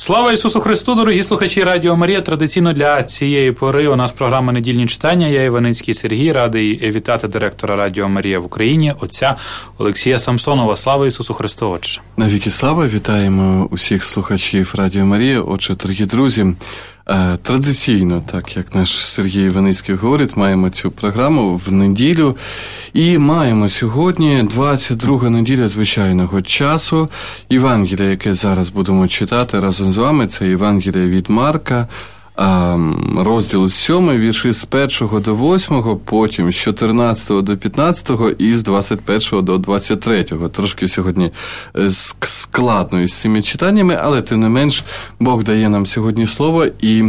Слава Ісусу Христу, дорогі слухачі Радіо Марія. Традиційно для цієї пори у нас програма «Недільні читання». Я Іваницький Сергій, радий вітати директора Радіо Марія в Україні, отця Олексія Самсонова. Слава Ісусу Христу, Отче. Навіки слава, вітаємо усіх слухачів Радіо Марія. Отже, дорогі друзі, традиційно, так як наш Сергій Іваницький говорить, маємо цю програму в неділю. І маємо сьогодні 22 неділя звичайного часу. Євангелія, яке зараз будемо читати разом з вами, це Євангелія від Марка, розділ 7, вірші з 1 до 8, потім з 14 до 15 і з 21 до 23. Трошки сьогодні складно із цими читаннями, але тим не менш Бог дає нам сьогодні слово, і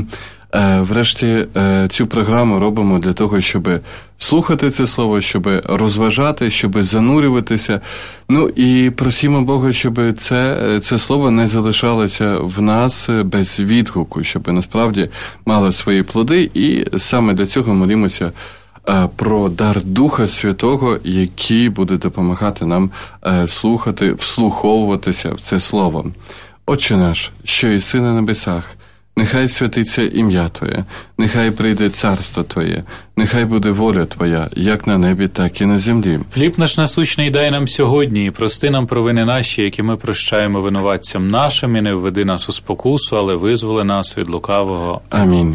врешті цю програму робимо для того, щоб слухати це слово, щоб розважати, щоб занурюватися. Ну і просимо Бога, щоб це слово не залишалося в нас без відгуку, щоб насправді мало свої плоди, і саме для цього молимося про дар Духа Святого, який буде допомагати нам слухати, вслуховуватися в це слово. Отче наш, що єси на небесах, нехай святиться ім'я Твоє, нехай прийде царство Твоє, нехай буде воля Твоя, як на небі, так і на землі. Хліб наш насущний дай нам сьогодні, і прости нам провини наші, які ми прощаємо винуватцям нашим, і не введи нас у спокусу, але визволи нас від лукавого. Амінь.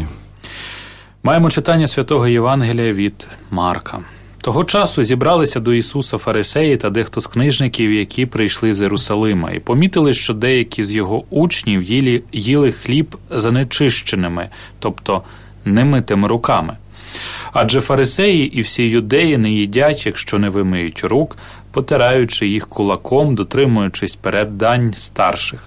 Маємо читання Святого Євангелія від Марка. Того часу зібралися до Ісуса фарисеї та дехто з книжників, які прийшли з Єрусалима, і помітили, що деякі з його учнів їли хліб занечищеними, тобто немитими руками. Адже фарисеї і всі юдеї не їдять, якщо не вимиють рук, потираючи їх кулаком, дотримуючись переддань старших.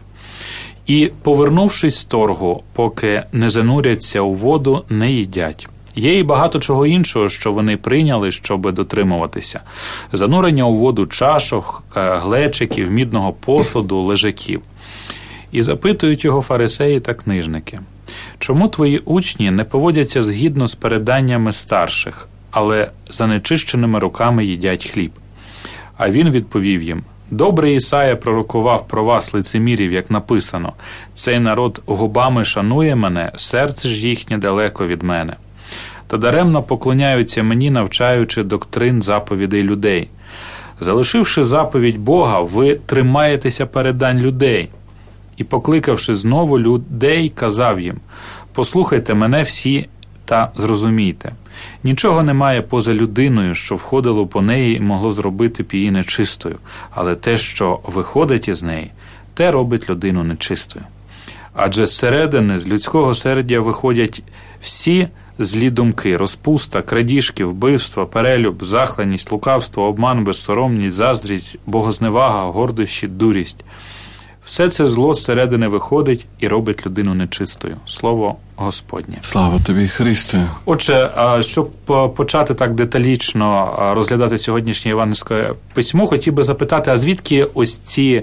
І, повернувшись з торгу, поки не зануряться у воду, не їдять. Є і багато чого іншого, що вони прийняли, щоб дотримуватися. Занурення у воду чашок, глечиків, мідного посуду, лежаків. І запитують його фарисеї та книжники: чому твої учні не поводяться згідно з переданнями старших, але занечищеними руками їдять хліб? А він відповів їм: добре Ісая пророкував про вас, лицемірів, як написано: цей народ губами шанує мене, серце ж їхнє далеко від мене. Та даремно поклоняються мені, навчаючи доктрин заповідей людей. Залишивши заповідь Бога, ви тримаєтеся передань людей. І, покликавши знову людей, казав їм: послухайте мене всі та зрозумійте. Нічого немає поза людиною, що входило по неї і могло зробити б її нечистою, але те, що виходить із неї, те робить людину нечистою. Адже зсередини, з людського серця виходять всі злі думки: розпуста, крадіжки, вбивства, перелюб, захленість, лукавство, обман, безсоромність, заздрість, богозневага, гордощі, дурість. Все це зло зсередини виходить і робить людину нечистою. Слово Господнє. Слава тобі, Христе. Отже, щоб почати так деталічно розглядати сьогоднішнє євангельське письмо, хотів би запитати, а звідки ось ці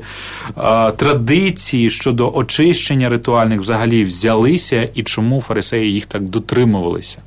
традиції щодо очищення ритуальних взагалі взялися, і чому фарисеї їх так дотримувалися?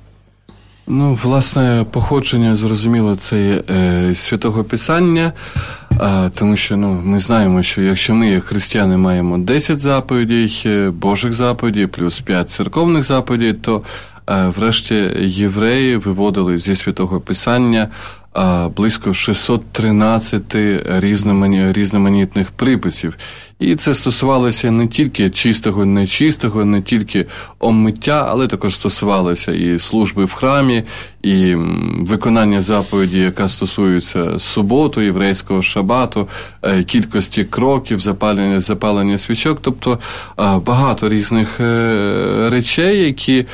Ну, власне, походження, зрозуміло, це Святого Писання, тому що ми знаємо, що якщо ми, як християни, маємо 10 заповідей, Божих заповідей, плюс 5 церковних заповідей, то врешті євреї виводили зі Святого Писання близько 613 різноманітних приписів. І це стосувалося не тільки чистого, нечистого, не тільки омиття, але також стосувалося і служби в храмі, і виконання заповіді, яка стосується суботи, єврейського шабату, кількості кроків, запалення свічок, тобто багато різних речей, які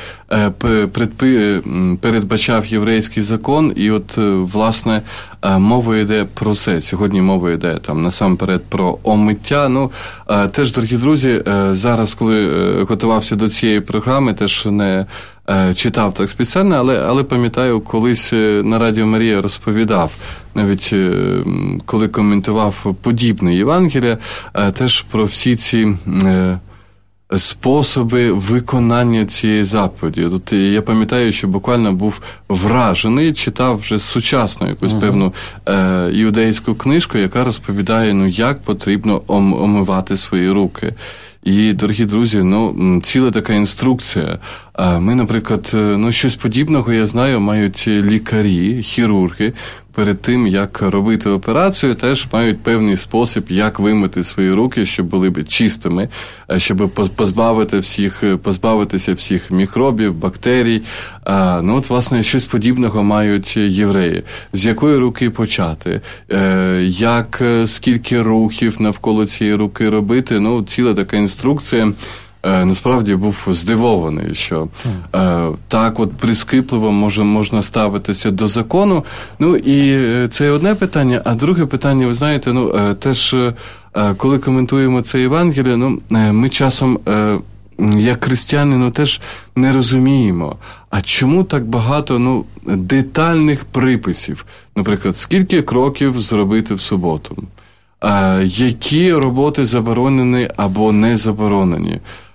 передбачав єврейський закон, і от, власне, мова йде про це. Сьогодні мова йде насамперед про омиття. Теж, дорогі друзі, зараз, коли готувався до цієї програми, теж не читав так спеціально, але пам'ятаю, колись на Радіо Марія розповідав, навіть коли коментував подібне Євангелія, теж про всі ці способи виконання цієї заповіді. От я пам'ятаю, що буквально був вражений, читав вже сучасну якусь певну іудейську книжку, яка розповідає, як потрібно омивати свої руки. І, дорогі друзі, ціла така інструкція. Ми, наприклад, щось подібного, я знаю, мають лікарі, хірурги, перед тим, як робити операцію, теж мають певний спосіб, як вимити свої руки, щоб були б чистими, щоб позбавитися всіх мікробів, бактерій. Власне, щось подібного мають євреї. З якої руки почати? Скільки рухів навколо цієї руки робити? Ціла така інструкція. Насправді був здивований, що так от прискіпливо можна ставитися до закону. І це одне питання, а друге питання, ви знаєте, теж коли коментуємо це Євангеліє, ми часом, як християни, теж не розуміємо, а чому так багато детальних приписів. Наприклад, скільки кроків зробити в суботу, які роботи заборонені або не заборонені,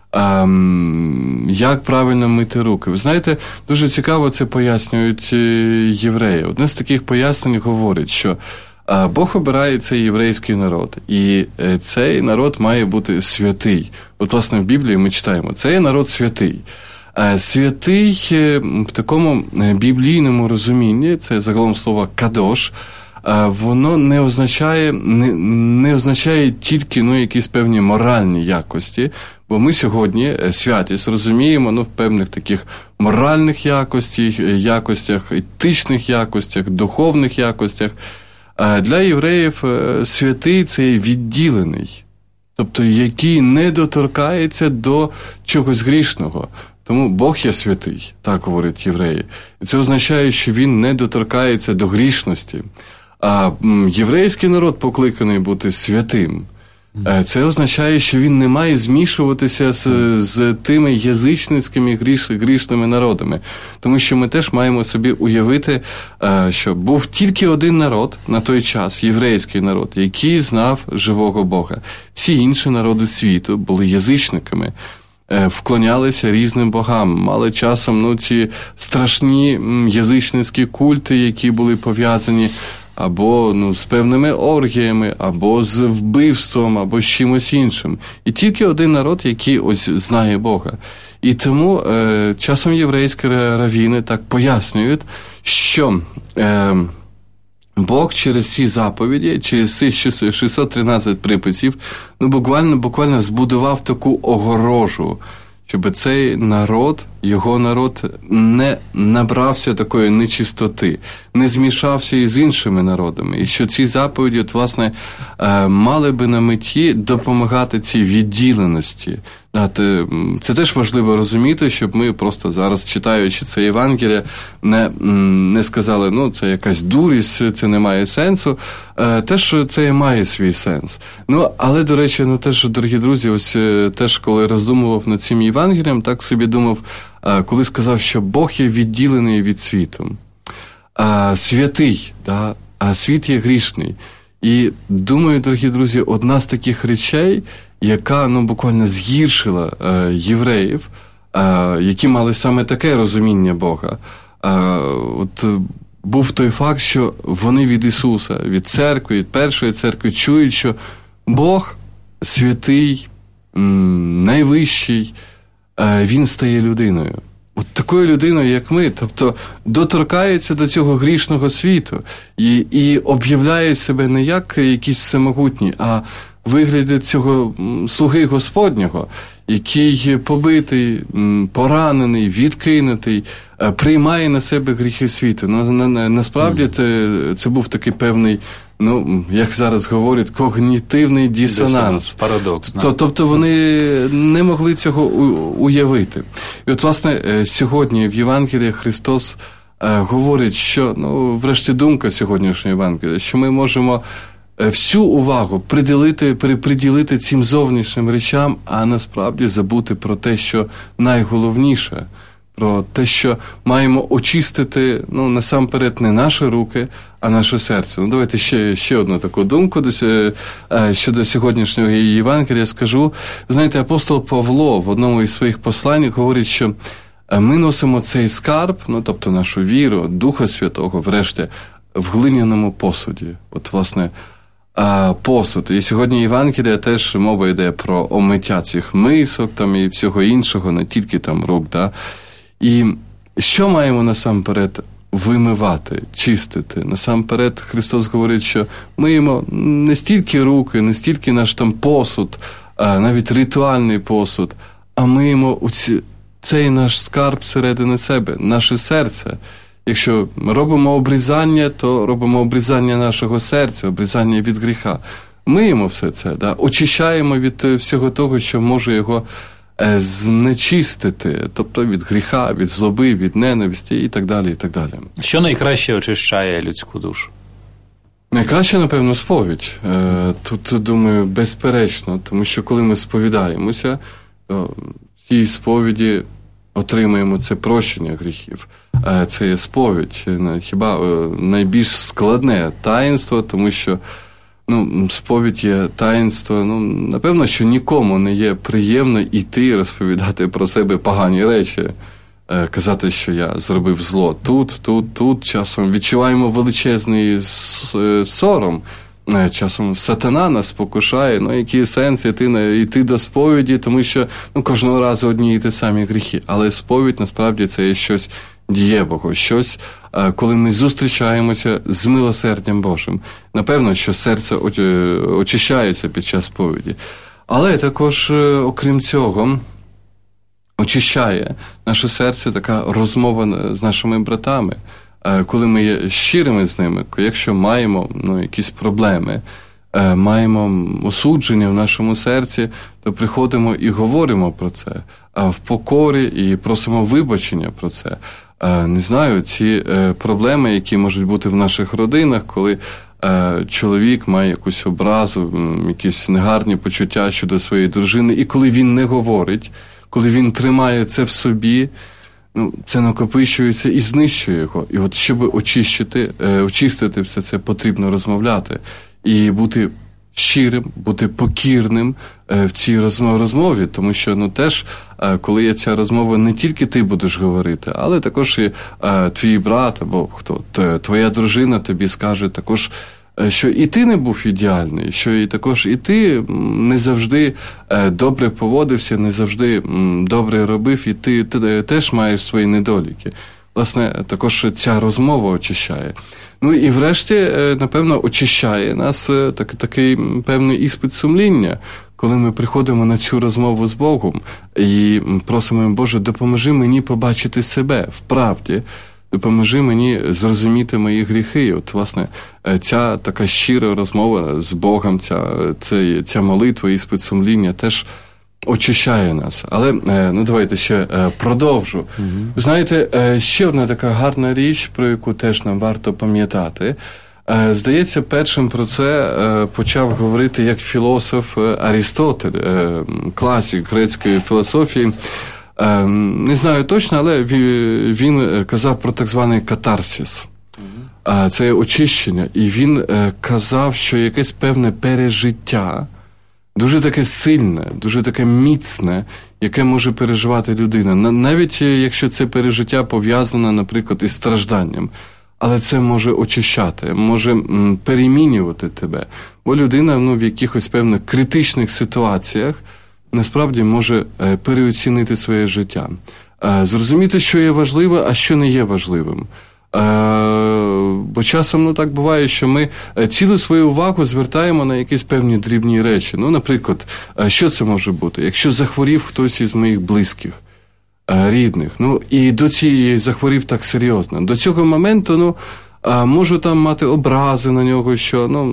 як правильно мити руки. Ви знаєте, дуже цікаво це пояснюють євреї. Одне з таких пояснень говорить, що Бог обирає цей єврейський народ, і цей народ має бути святий. От, власне, в Біблії ми читаємо, цей народ святий. Святий в такому біблійному розумінні, це загалом слово «кадош», воно не означає тільки якісь певні моральні якості, бо ми сьогодні святість розуміємо в певних таких моральних якостях, етичних якостях, духовних якостях. Для євреїв святий – це відділений, тобто який не доторкається до чогось грішного. Тому Бог є святий, так говорять євреї. І це означає, що він не доторкається до грішності. А єврейський народ покликаний бути святим. Це означає, що він не має змішуватися з тими язичницькими грішними народами. Тому що ми теж маємо собі уявити, що був тільки один народ на той час, єврейський народ, який знав живого Бога. Всі інші народи світу були язичниками, вклонялися різним богам, мали часом ці страшні язичницькі культи, які були пов'язані або з певними оргіями, або з вбивством, або з чимось іншим. І тільки один народ, який ось знає Бога. І тому часом єврейські раввіни так пояснюють, що Бог через ці заповіді, через ці 613 приписів, буквально збудував таку огорожу, щоб цей народ, його народ, не набрався такої нечистоти, не змішався із іншими народами. І що ці заповіді, власне, мали би на меті допомагати цій відділеності. Це теж важливо розуміти, щоб ми просто зараз, читаючи це Євангеліє, не сказали, це якась дурість, це не має сенсу. Теж це має свій сенс. Але, до речі, теж, дорогі друзі, ось теж, коли роздумував над цим Євангелієм, так собі думав, коли сказав, що Бог є відділений від світу. Святий, а світ є грішний. І думаю, дорогі друзі, одна з таких речей, яка буквально згіршила євреїв, які мали саме таке розуміння Бога. Був той факт, що вони від Ісуса, від церкви, від першої церкви чують, що Бог святий, найвищий, Він стає людиною. От такою людиною, як ми, тобто доторкається до цього грішного світу і об'являє себе не як якийсь всемогутній, а в вигляді цього слуги Господнього, який побитий, поранений, відкинутий, приймає на себе гріхи світу. Насправді це був такий певний, як зараз говорять, когнітивний дисонанс. Парадокс. Тобто вони не могли цього уявити. І от, власне, сьогодні в Євангелії Христос говорить, що, врешті думка сьогоднішнього Євангелія, що ми можемо всю увагу приділити цим зовнішнім речам, а насправді забути про те, що найголовніше, про те, що маємо очистити, насамперед, не наші руки, а наше серце. Давайте ще одну таку думку щодо сьогоднішнього Євангелія скажу. Знаєте, апостол Павло в одному із своїх послань говорить, що ми носимо цей скарб, тобто нашу віру, Духа Святого, врешті, в глиняному посуді. От, власне, посуд. І сьогодні Євангелія теж мова йде про омиття цих мисок там, і всього іншого, не тільки там рук. Да? І що маємо насамперед вимивати, чистити? Насамперед Христос говорить, що миємо не стільки руки, не стільки наш там посуд, навіть ритуальний посуд, а миємо цей наш скарб всередини себе, наше серце. Якщо робимо обрізання, то робимо обрізання нашого серця, обрізання від гріха. Миємо все це, да? Очищаємо від всього того, що може його знечистити, тобто від гріха, від злоби, від ненависті і так далі, і так далі. Що найкраще очищає людську душу? Найкраще, напевно, сповідь. Тут, думаю, безперечно, тому що коли ми сповідаємося, то в цій сповіді отримуємо це прощення гріхів. Це є сповідь. Хіба найбільш складне таїнство, тому що сповідь є таїнство. Напевно, що нікому не є приємно йти і розповідати про себе погані речі. Казати, що я зробив зло тут. Часом відчуваємо величезний сором. Часом сатана нас спокушає, який сенс йти до сповіді, тому що кожного разу одні і ті самі гріхи. Але сповідь, насправді, це є щось дієвого, щось, коли ми зустрічаємося з милосердям Божим. Напевно, що серце очищається під час сповіді. Але також, окрім цього, очищає наше серце така розмова з нашими братами. Коли ми є щирими з ними, якщо маємо якісь проблеми, маємо осудження в нашому серці, то приходимо і говоримо про це в покорі і просимо вибачення про це. Не знаю, ці проблеми, які можуть бути в наших родинах, коли чоловік має якусь образу, якісь негарні почуття щодо своєї дружини, і коли він не говорить, коли він тримає це в собі, це накопичується і знищує його. І от, щоб очистити все це, потрібно розмовляти. І бути щирим, бути покірним в цій розмові. Тому що, теж, коли є ця розмова, не тільки ти будеш говорити, але також і твій брат або твоя дружина тобі скаже також, що і ти не був ідеальний, що також і ти не завжди добре поводився, не завжди добре робив, і ти теж маєш свої недоліки. Власне, також ця розмова очищає. І врешті, напевно, очищає нас такий певний іспит сумління, коли ми приходимо на цю розмову з Богом і просимо, Боже, допоможи мені побачити себе в правді, допоможи мені зрозуміти мої гріхи. І от, власне, ця така щира розмова з Богом, ця молитва, іспит сумління теж очищає нас. Але, давайте ще продовжу. Знаєте, ще одна така гарна річ, про яку теж нам варто пам'ятати. Здається, першим про це почав говорити як філософ Арістотель, класик грецької філософії. Не знаю точно, але він казав про так званий катарсис. Це очищення. І він казав, що якесь певне пережиття, дуже таке сильне, дуже таке міцне, яке може переживати людина. Навіть якщо це пережиття пов'язане, наприклад, із стражданням. Але це може очищати, може перемінювати тебе. Бо людина в якихось певних критичних ситуаціях насправді може переоцінити своє життя. Зрозуміти, що є важливе, а що не є важливим. Бо часом так буває, що ми цілу свою увагу звертаємо на якісь певні дрібні речі. Наприклад, що це може бути? Якщо захворів хтось із моїх близьких, рідних, і до цієї захворів так серйозно. До цього моменту, можу там мати образи на нього, що,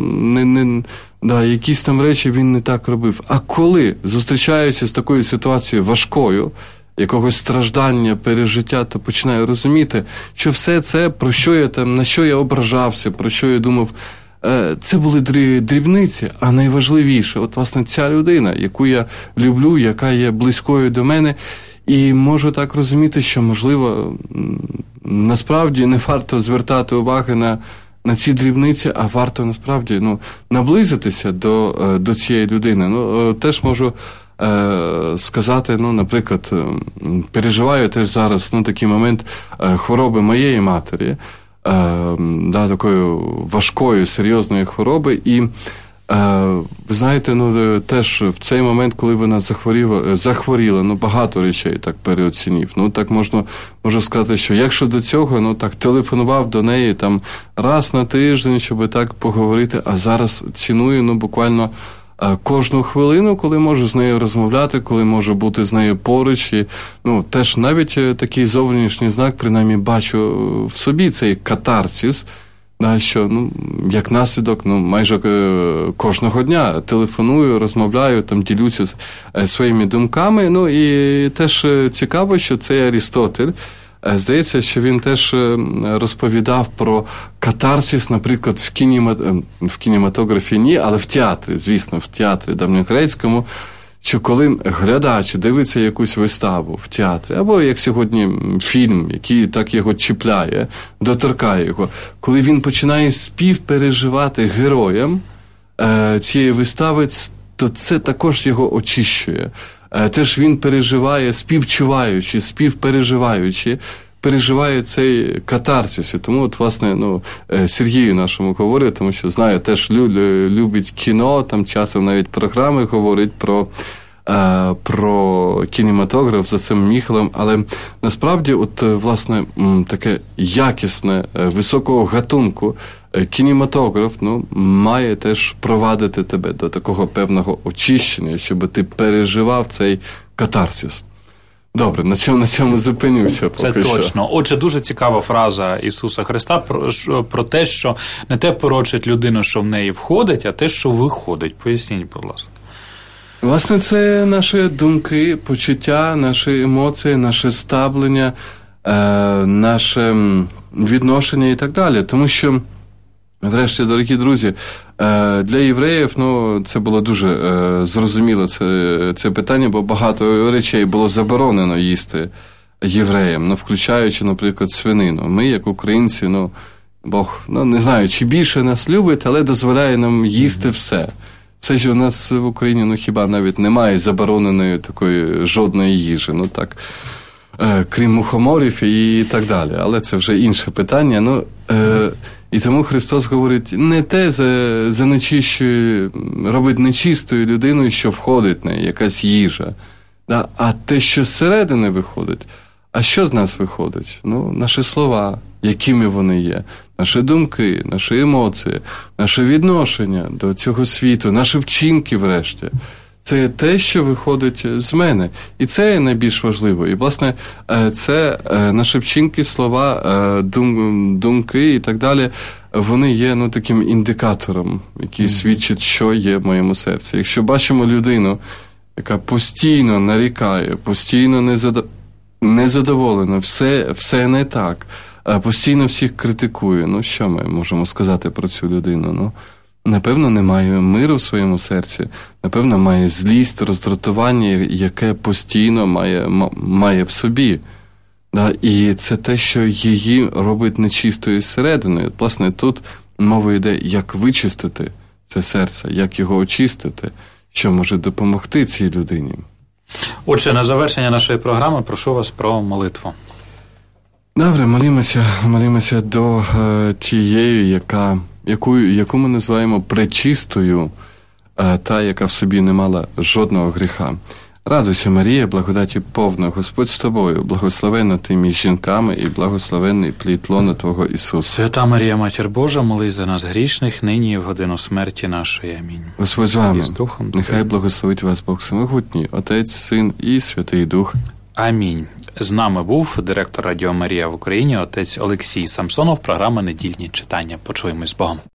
якісь там речі він не так робив. А коли зустрічаюся з такою ситуацією важкою, якогось страждання, пережиття, то починаю розуміти, що все це, про що я там, на що я ображався, про що я думав, це були дрібниці, а найважливіше, от, власне, ця людина, яку я люблю, яка є близькою до мене, і можу так розуміти, що, можливо, насправді не варто звертати уваги на ці дрібниці, а варто, насправді, наблизитися до цієї людини. Теж можу сказати, наприклад, переживаю теж зараз такий момент хвороби моєї матері, такої важкої, серйозної хвороби, і Ви знаєте, теж в цей момент, коли вона захворіла, багато речей так переоцінив. Так можу сказати, що якщо до цього, так телефонував до неї там раз на тиждень, щоб так поговорити, а зараз ціную, буквально кожну хвилину, коли можу з нею розмовляти, коли можу бути з нею поруч. І, теж навіть такий зовнішній знак, принаймні, бачу в собі цей катарсис, що, як наслідок, майже кожного дня телефоную, розмовляю, там ділюся своїми думками. І теж цікаво, що цей Арістотель, здається, що він теж розповідав про катарсис, наприклад, в кінематографі ні, але в театрі, звісно, в театрі давньогрецькому, що коли глядач дивиться якусь виставу в театрі, або, як сьогодні, фільм, який так його чіпляє, доторкає його, коли він починає співпереживати героям цієї вистави, то це також його очищує. Теж він переживає, співпереживаючи, переживає цей катарсис. І тому, власне, Сергію нашому говорю, тому що, знаю, теж любить кіно, там часом навіть програми говорить про кінематограф за цим Міхелем, але насправді, власне, таке якісне, високого гатунку кінематограф, має теж провадити тебе до такого певного очищення, щоб ти переживав цей катарсис. Добре, на чому зупинюся поки що. Це точно. Отже, дуже цікава фраза Ісуса Христа про те, що не те порочить людину, що в неї входить, а те, що виходить. Поясніть, будь ласка. Власне, це наші думки, почуття, наші емоції, наше ставлення, наше відношення і так далі. Тому що, врешті, дорогі друзі, для євреїв, це було дуже зрозуміло це питання, бо багато речей було заборонено їсти євреям, включаючи, наприклад, свинину. Ми, як українці, Бог, не знаю, чи більше нас любить, але дозволяє нам їсти все. Це ж у нас в Україні, хіба навіть немає забороненої такої жодної їжі, крім мухоморів і так далі. Але це вже інше питання. І тому Христос говорить, не те занечищує, робить нечистою людиною, що входить в неї, якась їжа, а те, що зсередини виходить. А що з нас виходить? Наші слова, якими вони є, наші думки, наші емоції, наше відношення до цього світу, наші вчинки, врешті. Це те, що виходить з мене. І це найбільш важливо. І, власне, це наші вчинки, слова, думки і так далі, вони є таким індикатором, який свідчить, що є в моєму серці. Якщо бачимо людину, яка постійно нарікає, постійно незадоволена, все не так, постійно всіх критикує, що ми можемо сказати про цю людину? Напевно, немає миру в своєму серці, напевно, має злість, роздратування, яке постійно має в собі. І це те, що її робить нечистою зсередини. Власне, тут мова йде, як вичистити це серце, як його очистити, що може допомогти цій людині. Отже, на завершення нашої програми прошу вас про молитву. Добре, молімося до тієї, яку ми називаємо пречистою, та, яка в собі не мала жодного гріха. Радуйся, Марія, благодаті повна, Господь з тобою, благословенна ти між жінками і благословенний плід лона Твого Ісуса. Свята Марія, Матір Божа, молись за нас грішних, нині і в годину смерті нашої. Амінь. Господь з вами, нехай благословить вас Бог Всемогутній, Отець, Син і Святий Дух. Амінь. З нами був директор Радіо Марія в Україні, отець Олексій Самсонов, програма «Недільні читання». Почуємось з Богом.